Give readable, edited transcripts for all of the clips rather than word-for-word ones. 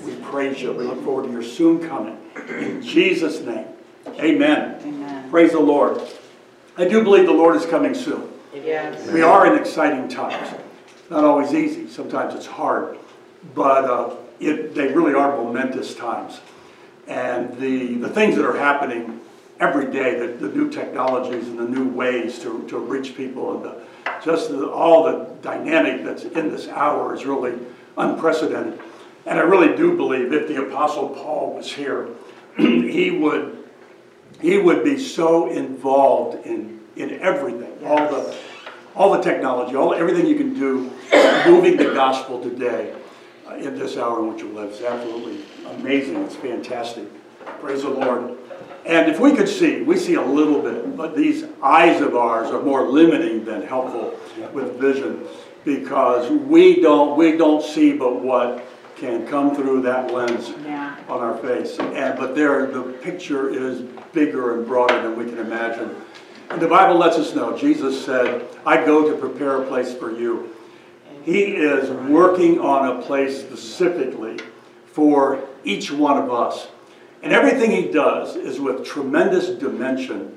We praise you. We look forward to your soon coming. In Jesus' name, amen. Amen. Praise the Lord. I do believe the Lord is coming soon. Yes. We are in exciting times. Not always easy. Sometimes it's hard. But they really are momentous times. And the things that are happening every day, the new technologies and the new ways to reach people, and all the dynamic that's in this hour is really unprecedented. And I really do believe if the Apostle Paul was here, he would be so involved in everything, yes. all the technology, everything you can do, moving the gospel today in this hour in which we live. It's absolutely amazing. It's fantastic. Praise the Lord. And if we could see, we see a little bit, but these eyes of ours are more limiting than helpful with vision, because we don't see but what can come through that lens on our face. But the picture is bigger and broader than we can imagine. And the Bible lets us know, Jesus said, I go to prepare a place for you. He is working on a place specifically for each one of us. And everything he does is with tremendous dimension.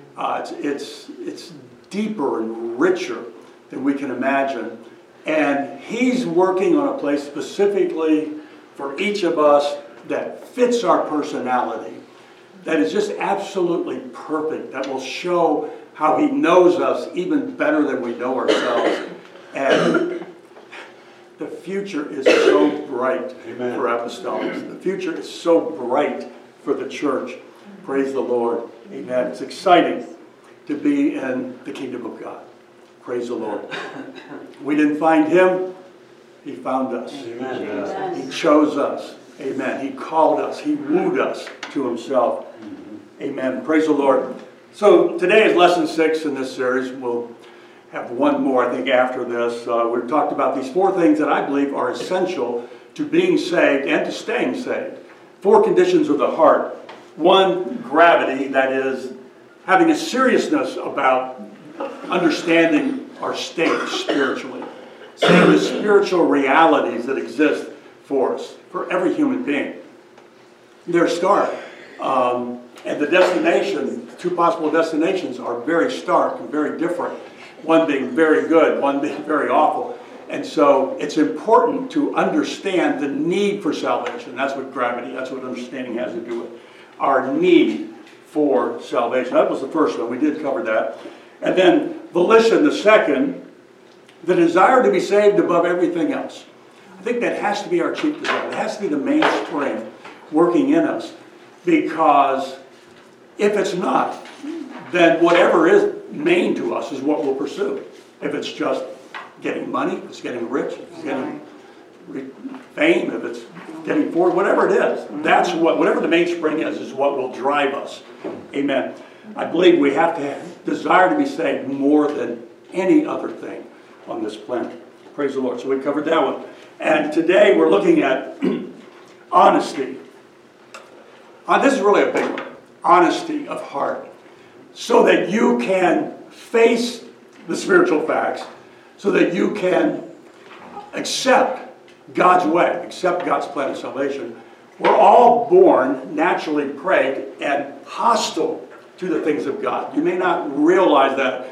It's deeper and richer than we can imagine. And he's working on a place specifically for each of us that fits our personality, that is just absolutely perfect, that will show how he knows us even better than we know ourselves. And the future is so bright for apostolics. The future is so bright for the church. Praise the Lord. Amen. It's exciting to be in the kingdom of God. Praise the Lord. We didn't find him. He found us. Amen. He chose us. Amen. He called us. He wooed us to himself. Amen. Praise the Lord. So today is lesson 6 in this series. We'll have one more, I think, after this. We've talked about these 4 things that I believe are essential to being saved and to staying saved. 4 conditions of the heart. 1, gravity, that is, having a seriousness about understanding our state spiritually. Seeing the spiritual realities that exist for us, for every human being. Their start. And the destination, 2 possible destinations, are very stark and very different. One being very good, one being very awful. And so it's important to understand the need for salvation. That's what gravity, that's what understanding has to do with. Our need for salvation. That was the first one. We did cover that. And then volition, the second, the desire to be saved above everything else. I think that has to be our chief desire. It has to be the mainspring working in us. Because if it's not, then whatever is main to us is what we'll pursue. If it's just getting money, if it's getting rich, if it's getting fame, if it's getting forward, whatever it is, that's whatever the mainspring is what will drive us. Amen. I believe we have to desire to be saved more than any other thing on this planet. Praise the Lord. So we covered that one. And today we're looking at honesty. This is really a big one. Honesty of heart. So that you can face the spiritual facts, so that you can accept God's way, accept God's plan of salvation. We're all born naturally preyed and hostile to the things of God. You may not realize that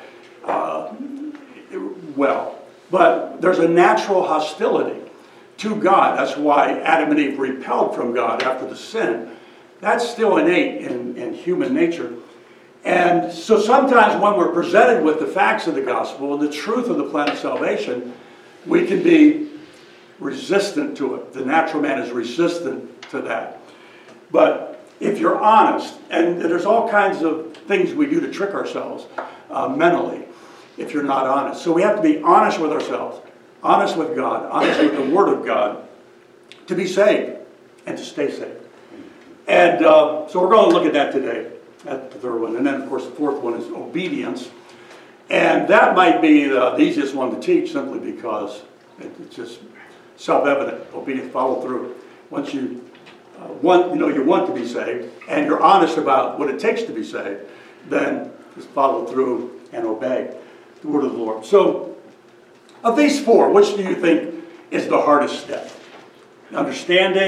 well, but there's a natural hostility to God. That's why Adam and Eve repelled from God after the sin. That's still innate in human nature. And so sometimes when we're presented with the facts of the gospel and the truth of the plan of salvation, we can be resistant to it. The natural man is resistant to that. But if you're honest, and there's all kinds of things we do to trick ourselves mentally if you're not honest. So we have to be honest with ourselves, honest with God, honest with the Word of God to be saved and to stay saved. And so we're going to look at that today. That's the third one. And then, of course, the fourth one is obedience. And that might be the easiest one to teach simply because it's just self-evident. Obedience, follow through. Once you you want to be saved and you're honest about what it takes to be saved, then just follow through and obey the word of the Lord. So, of these 4, which do you think is the hardest step? Understanding,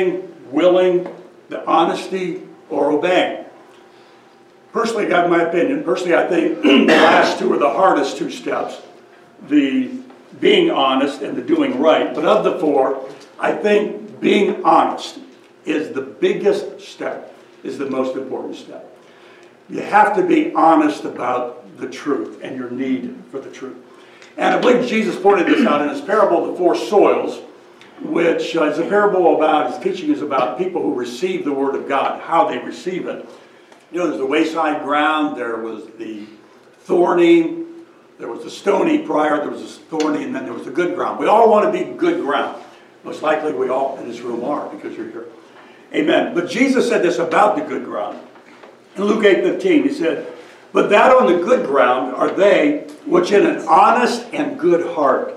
willing, the honesty, or obeying. Personally, I got my opinion. Personally, I think the last two are the hardest two steps. The being honest and the doing right. But of the four, I think being honest is the biggest step, is the most important step. You have to be honest about the truth and your need for the truth. And I believe Jesus pointed this out in his parable, The Four Soils, which is a parable about, his teaching is about people who receive the Word of God, how they receive it. You know, there's the wayside ground, there was the thorny, there was the stony prior, there was the thorny, and then there was the good ground. We all want to be good ground. Most likely we all in this room are, because you're here. Amen. But Jesus said this about the good ground. In Luke 8:15, he said, "But that on the good ground are they which in an honest and good heart,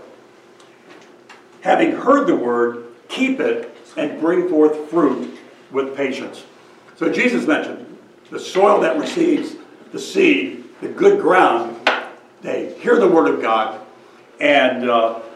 having heard the word, keep it, and bring forth fruit with patience." So Jesus mentioned the soil that receives the seed, the good ground, they hear the word of God, and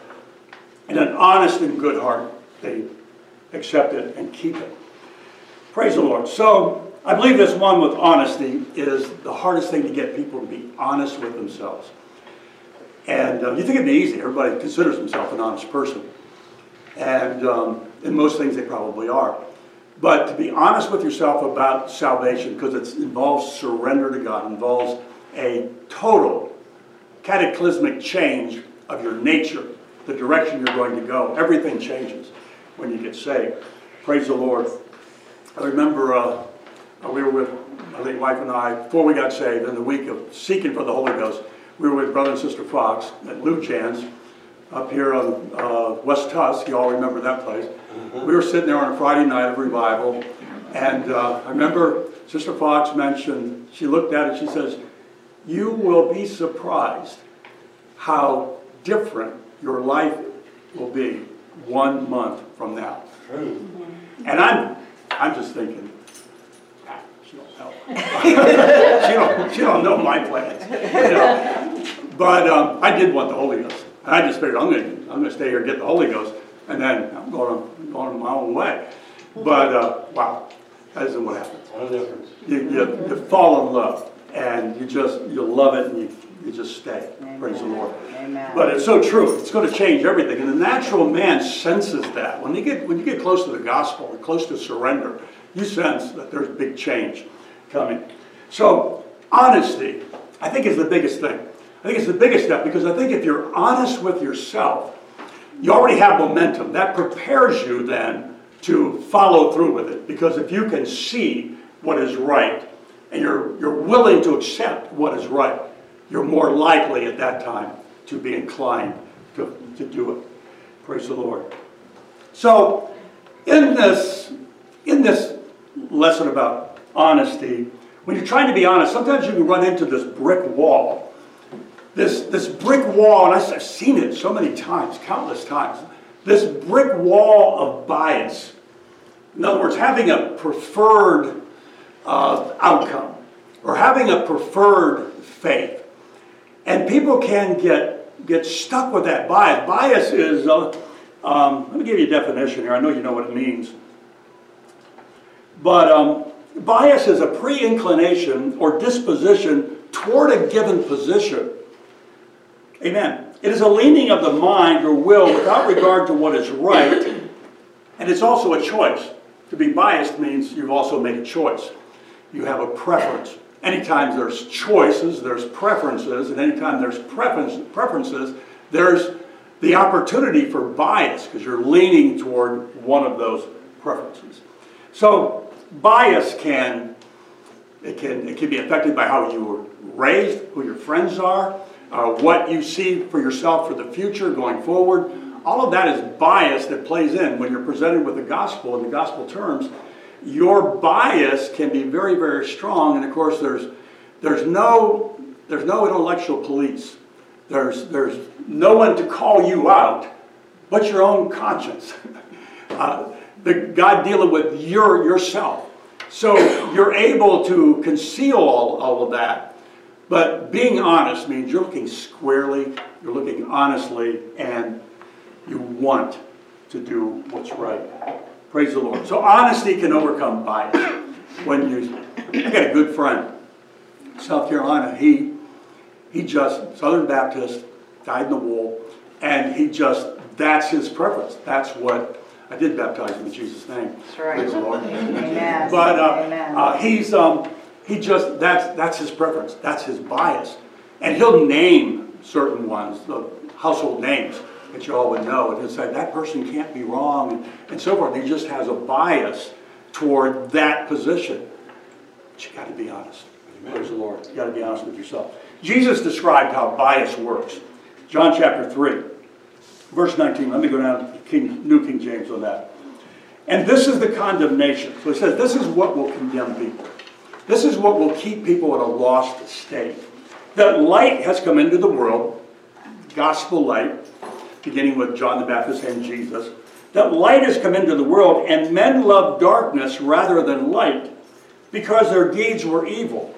in an honest and good heart, they accept it and keep it. Praise the Lord. So I believe this one with honesty is the hardest thing to get people to be honest with themselves. And you think it'd be easy. Everybody considers himself an honest person. And in most things they probably are. But to be honest with yourself about salvation, because it involves surrender to God, involves a total cataclysmic change of your nature, the direction you're going to go. Everything changes when you get saved. Praise the Lord. I remember we were with my late wife and I, before we got saved, in the week of seeking for the Holy Ghost, we were with Brother and Sister Fox at Lou Jan's up here on West Tusk. You all remember that place. Mm-hmm. We were sitting there on a Friday night of revival, and I remember Sister Fox mentioned, she looked at it, she says, "You will be surprised how different your life will be 1 month from now." And I'm just thinking, she don't know. she don't know my plans. You know? But I did want the Holy Ghost. And I just figured I'm going to stay here and get the Holy Ghost, and then I'm going my own way. But wow, that isn't what happens. You fall in love, and you love it, and you just stay. Amen. Praise the Lord. Amen. But it's so true. It's going to change everything, and the natural man senses that when you get close to the gospel and close to surrender, you sense that there's big change coming. So honesty, I think, is the biggest thing. I think it's the biggest step, because I think if you're honest with yourself, you already have momentum. That prepares you then to follow through with it. Because if you can see what is right, and you're willing to accept what is right, you're more likely at that time to be inclined to do it. Praise the Lord. So in this lesson about honesty, when you're trying to be honest, sometimes you can run into this brick wall. This brick wall, and I've seen it so many times, countless times, this brick wall of bias. In other words, having a preferred outcome, or having a preferred faith. And people can get stuck with that bias. Bias is, let me give you a definition here. I know you know what it means. But bias is a pre-inclination or disposition toward a given position. Amen. It is a leaning of the mind or will without regard to what is right. And it's also a choice. To be biased means you've also made a choice. You have a preference. Anytime there's choices, there's preferences. And anytime there's preferences, there's the opportunity for bias, because you're leaning toward one of those preferences. So bias can be affected by how you were raised, who your friends are, what you see for yourself for the future going forward. All of that is bias that plays in when you're presented with the gospel in the gospel terms. Your bias can be very, very strong, and of course there's no intellectual police. There's no one to call you out but your own conscience. God dealing with yourself. So you're able to conceal all of that. But being honest means you're looking squarely, you're looking honestly, and you want to do what's right. Praise the Lord. So honesty can overcome bias. I got a good friend, South Carolina. He just, Southern Baptist, dyed in the wool, and that's his preference. That's what, I did baptize him in Jesus' name. That's right. Praise the Lord. Amen. But Amen. that's his preference. That's his bias. And he'll name certain ones, the household names that you all would know, and he'll say, that person can't be wrong, and so forth. He just has a bias toward that position. But you got to be honest. Praise the Lord. You got to be honest with yourself. Jesus described how bias works. John chapter 3, verse 19. Let me go down to New King James on that. And this is the condemnation. So he says, this is what will condemn people. This is what will keep people in a lost state. That light has come into the world, gospel light, beginning with John the Baptist and Jesus. That light has come into the world, and men love darkness rather than light, because their deeds were evil.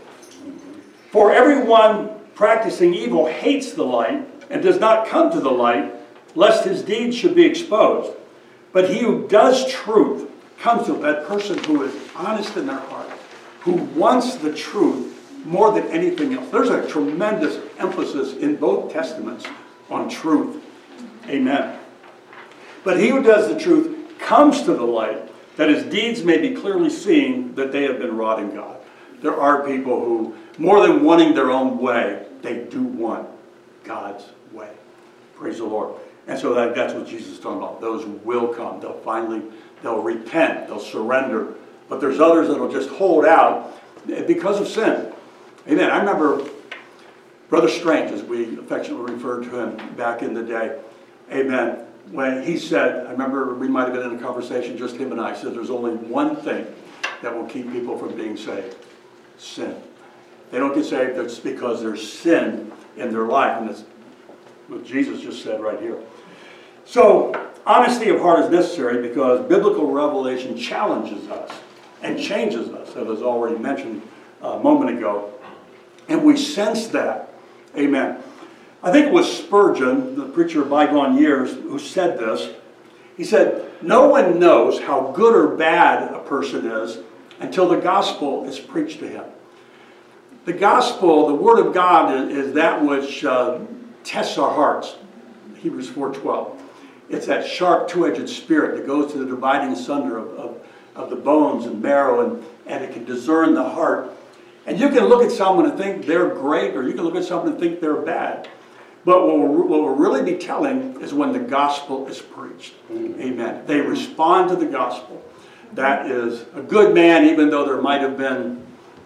For everyone practicing evil hates the light and does not come to the light, lest his deeds should be exposed. But he who does truth comes to that person who is honest in their heart, who wants the truth more than anything else. There's a tremendous emphasis in both testaments on truth. Amen. But he who does the truth comes to the light, that his deeds may be clearly seen that they have been wrought in God. There are people who, more than wanting their own way, they do want God's way. Praise the Lord. And so that's what Jesus is talking about. Those will come. They'll repent. They'll surrender. But there's others that will just hold out because of sin. Amen. I remember Brother Strange, as we affectionately referred to him back in the day. Amen. When he said, I remember we might have been in a conversation, just him and I, said there's only one thing that will keep people from being saved. Sin. They don't get saved, it's because there's sin in their life. And that's what Jesus just said right here. So, honesty of heart is necessary because biblical revelation challenges us and changes us, as was already mentioned a moment ago. And we sense that. Amen. I think it was Spurgeon, the preacher of bygone years, who said this. He said, no one knows how good or bad a person is until the gospel is preached to him. The gospel, the word of God, is that which tests our hearts. Hebrews 4:12. It's that sharp two-edged spirit that goes to the dividing asunder of the bones and marrow, and it can discern the heart. And you can look at someone and think they're great, or you can look at someone and think they're bad. But what we'll really be telling is when the gospel is preached. Amen. They respond to the gospel. That is a good man, even though there might have been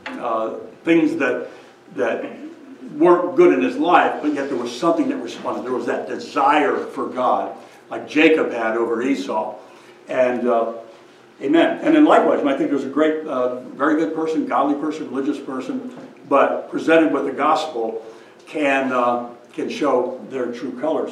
things that weren't good in his life, but yet there was something that responded. There was that desire for God, like Jacob had over Esau. And amen. And then likewise, I think there's a great, very good person, godly person, religious person, but presented with the gospel can show their true colors.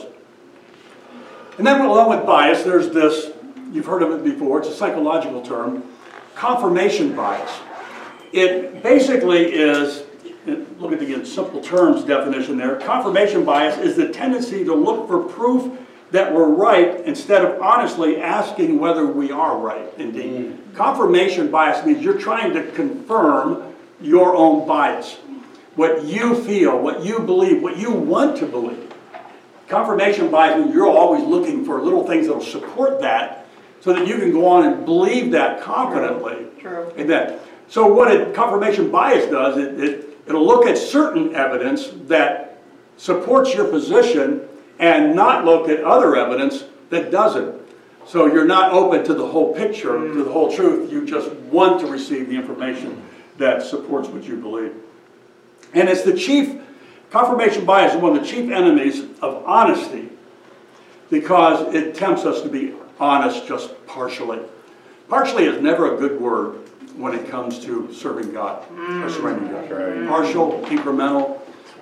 And then along with bias, there's this, you've heard of it before, it's a psychological term, confirmation bias. It basically is, look at the simple terms definition there, confirmation bias is the tendency to look for proof that we're right instead of honestly asking whether we are right indeed. Confirmation bias means you're trying to confirm your own bias. What you feel, what you believe, what you want to believe. Confirmation bias means you're always looking for little things that will support that so that you can go on and believe that confidently. True. Amen. So what a confirmation bias does, it'll look at certain evidence that supports your position and not look at other evidence that doesn't. So you're not open to the whole picture, to the whole truth. You just want to receive the information that supports what you believe. And it's the chief, confirmation bias is one of the chief enemies of honesty because it tempts us to be honest just partially. Partially is never a good word when it comes to serving God or surrendering God. Right. Partial, incremental,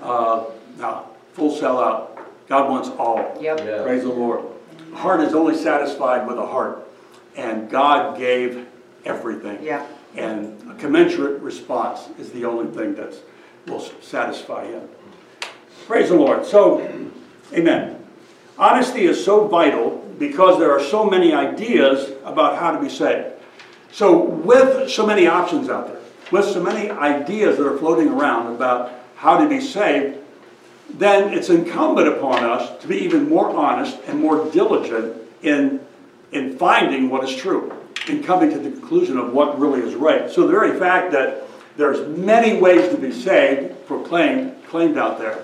full sellout. God wants all. Yep. Yeah. Praise the Lord. The heart is only satisfied with a heart. And God gave everything. Yeah. And a commensurate response is the only thing that will satisfy Him. Praise the Lord. So, amen. Honesty is so vital because there are so many ideas about how to be saved. So with so many options out there, with so many ideas that are floating around about how to be saved, then it's incumbent upon us to be even more honest and more diligent in finding what is true, in coming to the conclusion of what really is right. So the very fact that there's many ways to be saved, claimed out there,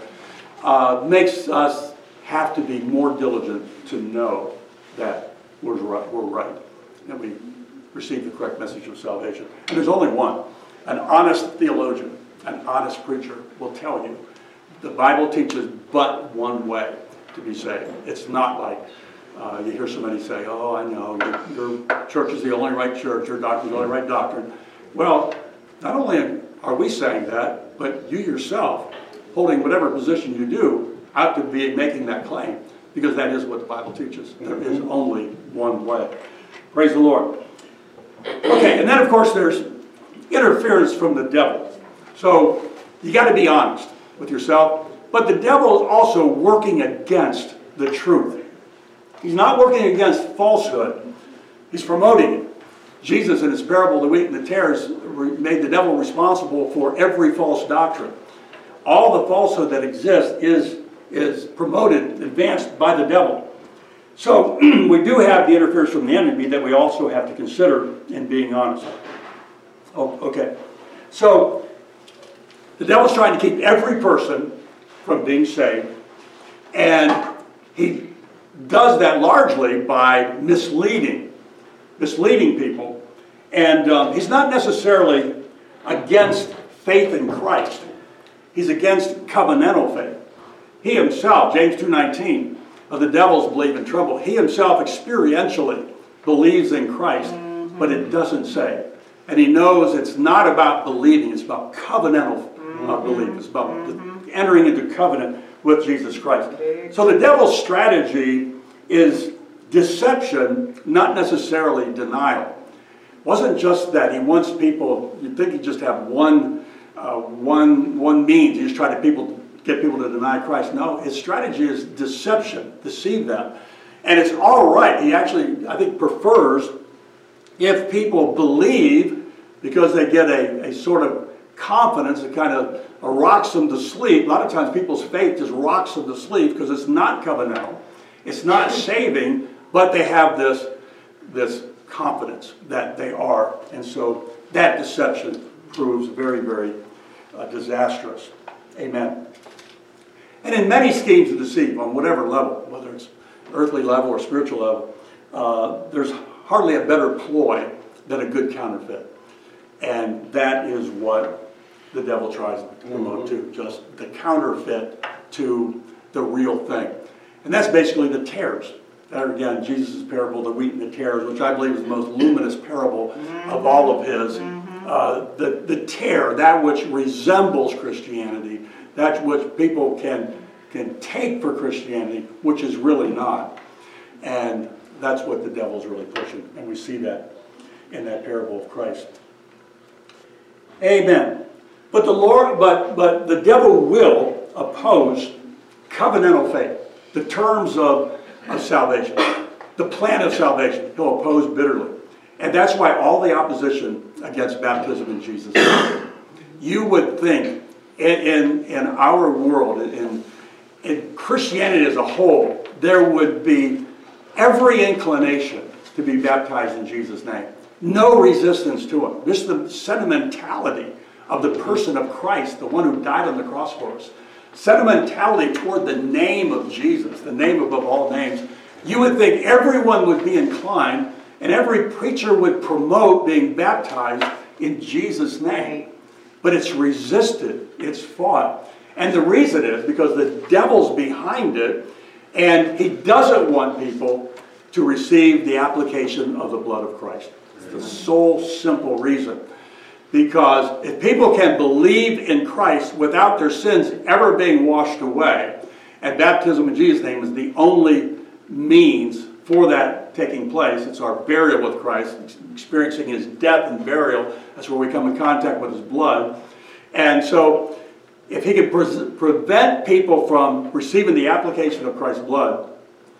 makes us have to be more diligent to know that we're right, that we receive the correct message of salvation. And there's only one. An honest theologian, an honest preacher will tell you the Bible teaches but one way to be saved. It's not like you hear somebody say, oh, I know, your church is the only right church, your doctrine is the only right doctrine. Well, not only are we saying that, but you yourself, holding whatever position you do, ought to be making that claim, because that is what the Bible teaches. There is only one way. Praise the Lord. Okay, and then of course there's interference from the devil. So you got to be honest with yourself, but the devil is also working against the truth. He's not working against falsehood. He's promoting it. Jesus, in his parable of the wheat and the tares, made the devil responsible for every false doctrine. All the falsehood that exists is promoted, advanced by the devil. So we do have the interference from the enemy that we also have to consider in being honest. Oh, okay. So the devil's trying to keep every person from being saved, and he does that largely by misleading people. And he's not necessarily against faith in Christ. He's against covenantal faith. He himself, James 2:19, of the devil's believe in trouble, he himself experientially believes in Christ, but it doesn't say. And he knows it's not about believing, it's about covenantal belief. It's about entering into covenant with Jesus Christ. So the devil's strategy is deception, not necessarily denial. It wasn't just that he wants people, you'd think he'd just have one means. He just try to get people to deny Christ. No, his strategy is deception, deceive them. And it's all right. He actually, I think, prefers if people believe, because they get a sort of confidence that kind of rocks them to sleep. A lot of times people's faith just rocks them to sleep because it's not covenantal. It's not saving, but they have this confidence that they are. And so that deception proves very, very disastrous. Amen. And in many schemes to deceive on whatever level, whether it's earthly level or spiritual level, there's hardly a better ploy than a good counterfeit. And that is what the devil tries to promote too, just the counterfeit to the real thing. And that's basically the tares. That, again, Jesus' parable, the wheat and the tares, which I believe is the most luminous parable of all of his. The tare, that which resembles Christianity, that which people can take for Christianity, which is really not. And that's what the devil's really pushing. And we see that in that parable of Christ. Amen. But the devil will oppose covenantal faith, the terms of salvation, the plan of salvation. He'll oppose bitterly. And that's why all the opposition against baptism in Jesus' name. You would think in our world, in Christianity as a whole, there would be every inclination to be baptized in Jesus' name. No resistance to it. Just the sentimentality of the person of Christ, the one who died on the cross for us. Sentimentality toward the name of Jesus, the name above all names. You would think everyone would be inclined, and every preacher would promote being baptized in Jesus' name. But it's resisted, it's fought. And the reason is because the devil's behind it, and he doesn't want people to receive the application of the blood of Christ. It's the sole simple reason. Because if people can believe in Christ without their sins ever being washed away, and baptism in Jesus' name is the only means for that taking place. It's our burial with Christ, experiencing his death and burial. That's where we come in contact with his blood. And so if he can prevent people from receiving the application of Christ's blood,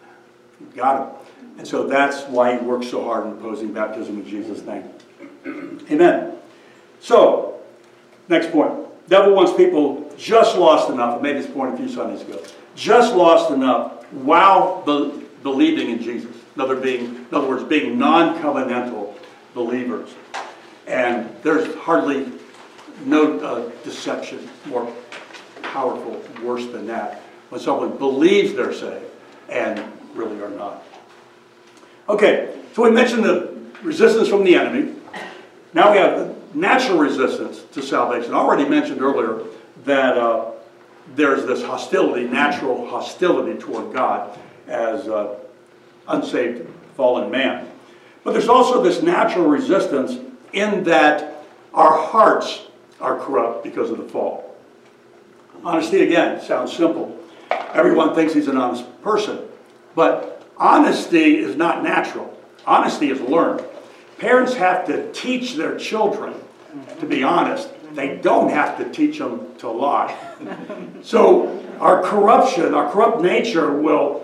Got him. And so that's why he works so hard in opposing baptism in Jesus' name. Amen. So, next point. Devil wants people just lost enough. I made this point a few Sundays ago. Just lost enough while believing in Jesus. In other words, being non-covenantal believers. And there's hardly no deception more powerful, worse than that. When someone believes they're saved and really are not. Okay, so we mentioned the resistance from the enemy. Now we have natural resistance to salvation. I already mentioned earlier that there's this hostility, natural hostility toward God as unsaved, fallen man. But there's also this natural resistance in that our hearts are corrupt because of the fall. Honesty, again, sounds simple. Everyone thinks he's an honest person. But honesty is not natural. Honesty is learned. Parents have to teach their children to be honest. They don't have to teach them to lie. So our corruption, our corrupt nature will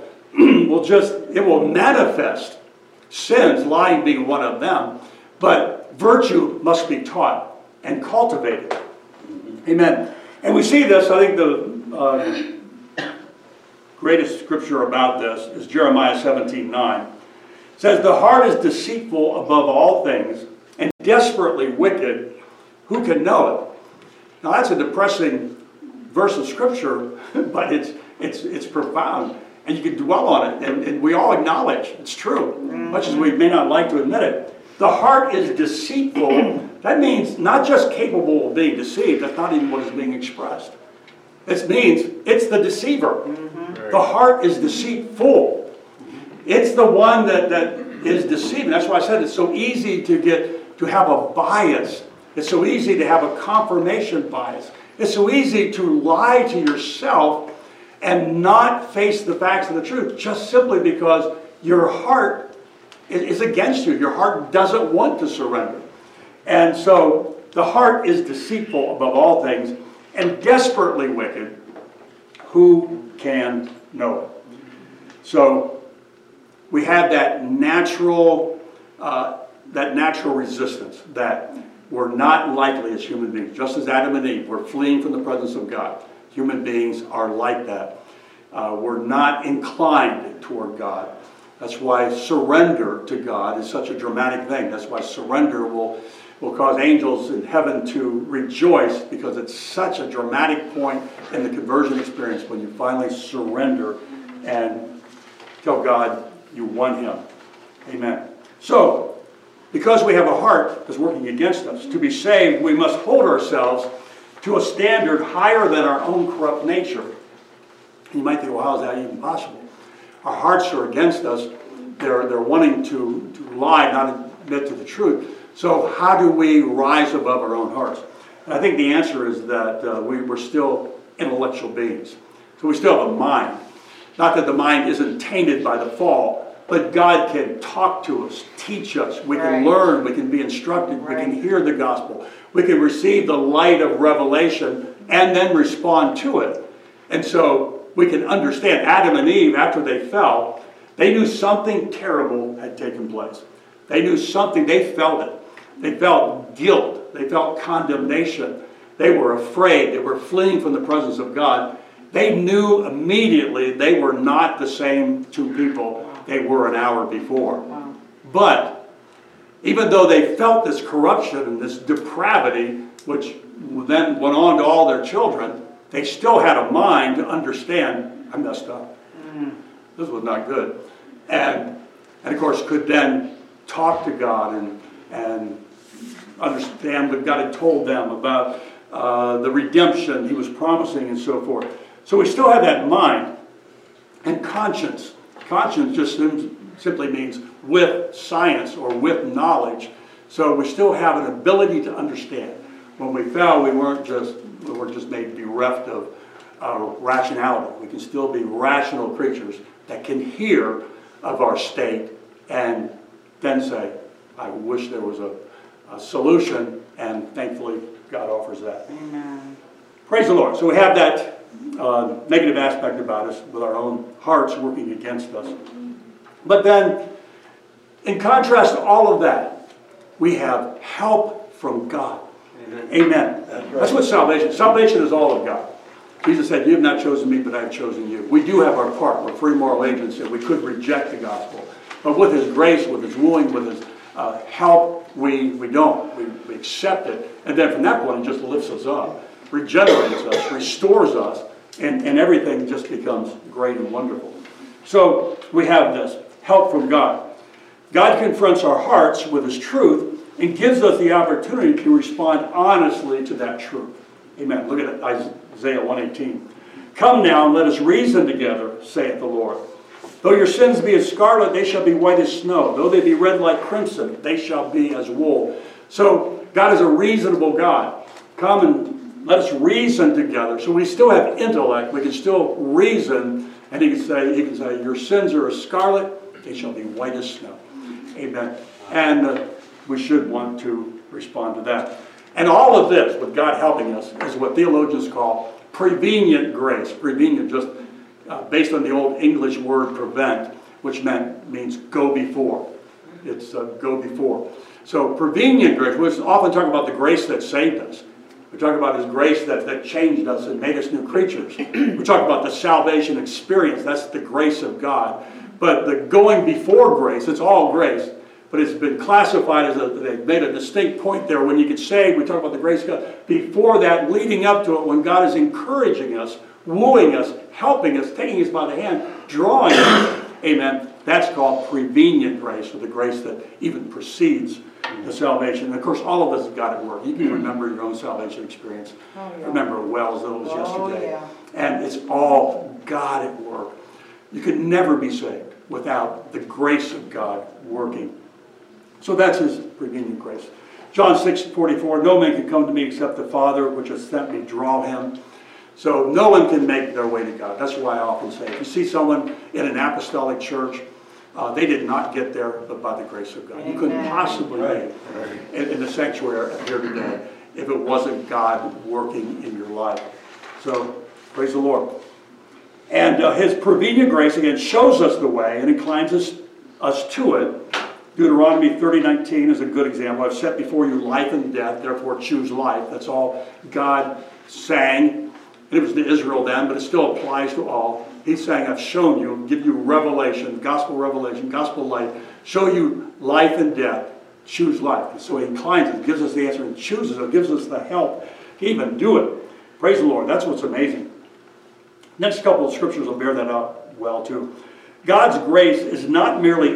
manifest. Sins, lying being one of them. But virtue must be taught and cultivated. Amen. And we see this, I think the greatest scripture about this is Jeremiah 17:9. It says, the heart is deceitful above all things and desperately wicked. Who can know it? Now that's a depressing verse of scripture, but it's profound. And you can dwell on it, and we all acknowledge it's true, much as we may not like to admit it. The heart is deceitful. That means not just capable of being deceived, that's not even what is being expressed. It means it's the deceiver. The heart is deceitful. It's the one that is deceiving. That's why I said it's so easy to have a bias. It's so easy to have a confirmation bias. It's so easy to lie to yourself and not face the facts of the truth, just simply because your heart is against you. Your heart doesn't want to surrender. And so the heart is deceitful above all things and desperately wicked. Who can know it? So we have that natural resistance that we're not likely as human beings. Just as Adam and Eve were fleeing from the presence of God. Human beings are like that. We're not inclined toward God. That's why surrender to God is such a dramatic thing. That's why surrender will cause angels in heaven to rejoice, because it's such a dramatic point in the conversion experience when you finally surrender and tell God you want Him. Amen. So, because we have a heart that's working against us, to be saved, we must hold ourselves to a standard higher than our own corrupt nature. And you might think, well, how is that even possible? Our hearts are against us. They're wanting to lie, not admit to the truth. So how do we rise above our own hearts? And I think the answer is that we're still intellectual beings. So we still have a mind. Not that the mind isn't tainted by the fall, but God can talk to us, teach us. We can learn, we can be instructed, we can hear the gospel. We can receive the light of revelation and then respond to it. And so we can understand Adam and Eve, after they fell, they knew something terrible had taken place. They knew something, they felt it. They felt guilt. They felt condemnation. They were afraid. They were fleeing from the presence of God. They knew immediately they were not the same two people they were an hour before. Wow. But even though they felt this corruption and this depravity, which then went on to all their children, they still had a mind to understand, I messed up. This was not good. And of course could then talk to God and understand what God had told them about the redemption He was promising and so forth. So we still have that mind. And conscience. Conscience just simply means with science or with knowledge. So we still have an ability to understand. When we fell, we weren't just made bereft of rationality. We can still be rational creatures that can hear of our state and then say, I wish there was a solution, and thankfully God offers that. Amen. Praise the Lord. So we have that negative aspect about us with our own hearts working against us. But then, in contrast to all of that, we have help from God. Amen. That's what salvation is all of God. Jesus said, you have not chosen me, but I have chosen you. We do have our part. We're free moral agents, and we could reject the gospel. But with his grace, with his wooing, with his help, we don't. We accept it. And then from that point, it just lifts us up, regenerates us, restores us, and everything just becomes great and wonderful. So we have this help from God. God confronts our hearts with his truth and gives us the opportunity to respond honestly to that truth. Amen. Look at Isaiah 1:18. Come now and let us reason together, saith the Lord. Though your sins be as scarlet, they shall be white as snow. Though they be red like crimson, they shall be as wool. So God is a reasonable God. Come and let us reason together. So we still have intellect. We can still reason. And he can say, your sins are as scarlet, they shall be white as snow. Amen. And we should want to respond to that. And all of this, with God helping us, is what theologians call prevenient grace. Prevenient, just based on the old English word prevent, which means go before. It's go before. So prevenient grace, we often talk about the grace that saved us. We talk about his grace that changed us and made us new creatures. We talk about the salvation experience. That's the grace of God. But the going before grace, it's all grace. But it's been classified as they've made a distinct point there. When you get saved, we talk about the grace of God. Before that, leading up to it, when God is encouraging us, wooing us, helping us, taking us by the hand, drawing us, amen, that's called prevenient grace, or the grace that even precedes the salvation. And of course, all of us have got it work. You can remember your own salvation experience. Oh, yeah. Remember it well as though it was yesterday. Yeah. And it's all God at work. You could never be saved without the grace of God working. So that's his prevenient grace. John 6:44, no man can come to me except the Father which has sent me draw him. So no one can make their way to God. That's why I often say, if you see someone in an apostolic church, they did not get there but by the grace of God. Amen. You couldn't possibly make it in the sanctuary here today if it wasn't God working in your life. So praise the Lord. And his prevenient grace, again, shows us the way and inclines us to it. Deuteronomy 30:19 is a good example. I've set before you life and death, therefore choose life. That's all God sang. It was to Israel then, but it still applies to all. He's saying, I've shown you, give you revelation, gospel light, show you life and death. Choose life. And so he inclines it, gives us the answer, and chooses it, gives us the help to even do it. Praise the Lord. That's what's amazing. Next couple of scriptures will bear that out well too. God's grace is not merely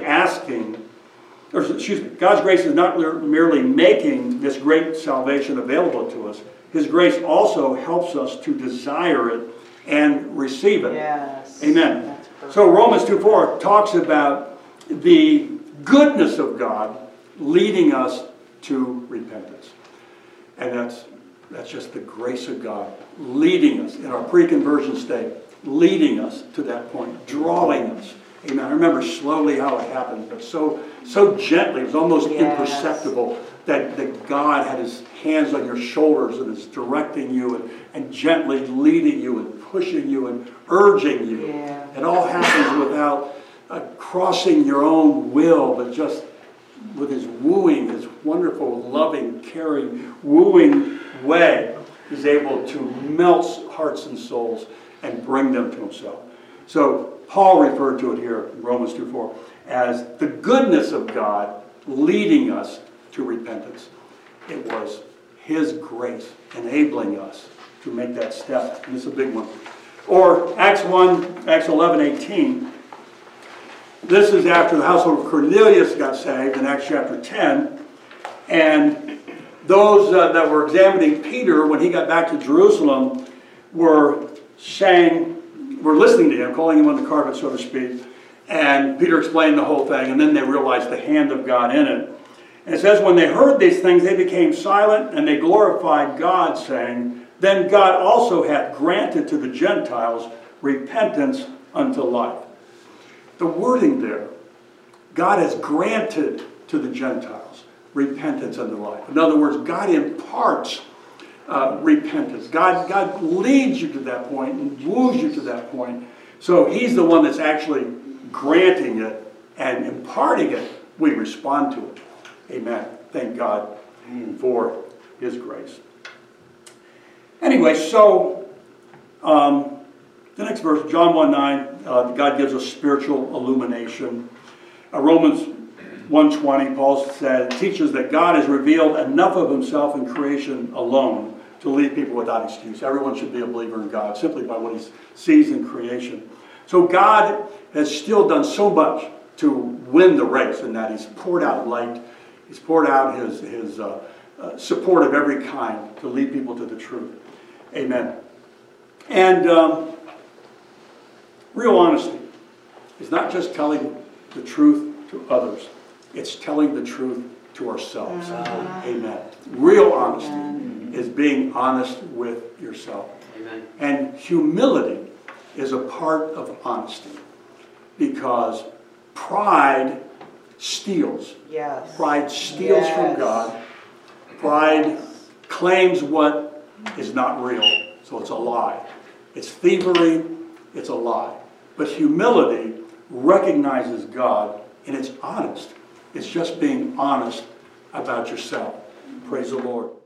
God's grace is not merely making this great salvation available to us. His grace also helps us to desire it and receive it. Yes. Amen. So Romans 2:4 talks about the goodness of God leading us to repentance. And that's just the grace of God leading us in our pre-conversion state, leading us to that point, drawing us. Amen. I remember slowly how it happened, but so gently, it was almost imperceptible that God had his hands on your shoulders and is directing you and gently leading you and pushing you and urging you. Yeah. It all happens without crossing your own will, but just with his wooing, his wonderful, loving, caring, wooing way, he's able to melt hearts and souls and bring them to himself. So Paul referred to it here in Romans 2:4 as the goodness of God leading us to repentance. It was his grace enabling us to make that step. And it's a big one. Or Acts 11:18. This is after the household of Cornelius got saved in Acts chapter 10. And those that were examining Peter when he got back to Jerusalem were listening to him, calling him on the carpet, so to speak. And Peter explained the whole thing, and then they realized the hand of God in it. And it says, when they heard these things, they became silent, and they glorified God, saying, then God also hath granted to the Gentiles repentance unto life. The wording there, God has granted to the Gentiles repentance unto life. In other words, God imparts repentance. God leads you to that point and woos you to that point. So he's the one that's actually granting it and imparting it, we respond to it. Amen. Thank God for His grace. Anyway, so the next verse, John 1:9, God gives us spiritual illumination. Romans 1:20, Paul said, teaches that God has revealed enough of Himself in creation alone to leave people without excuse. Everyone should be a believer in God simply by what He sees in creation. So God has still done so much to win the race in that He's poured out light. He's poured out His support of every kind to lead people to the truth. Amen. And real honesty is not just telling the truth to others. It's telling the truth to ourselves. Amen. Real honesty is being honest with yourself. Amen. And humility is a part of honesty, because pride steals. Yes. Pride steals from God. Pride claims what is not real, so it's a lie. It's thievery, it's a lie. But humility recognizes God, and it's honest. It's just being honest about yourself. Praise the Lord.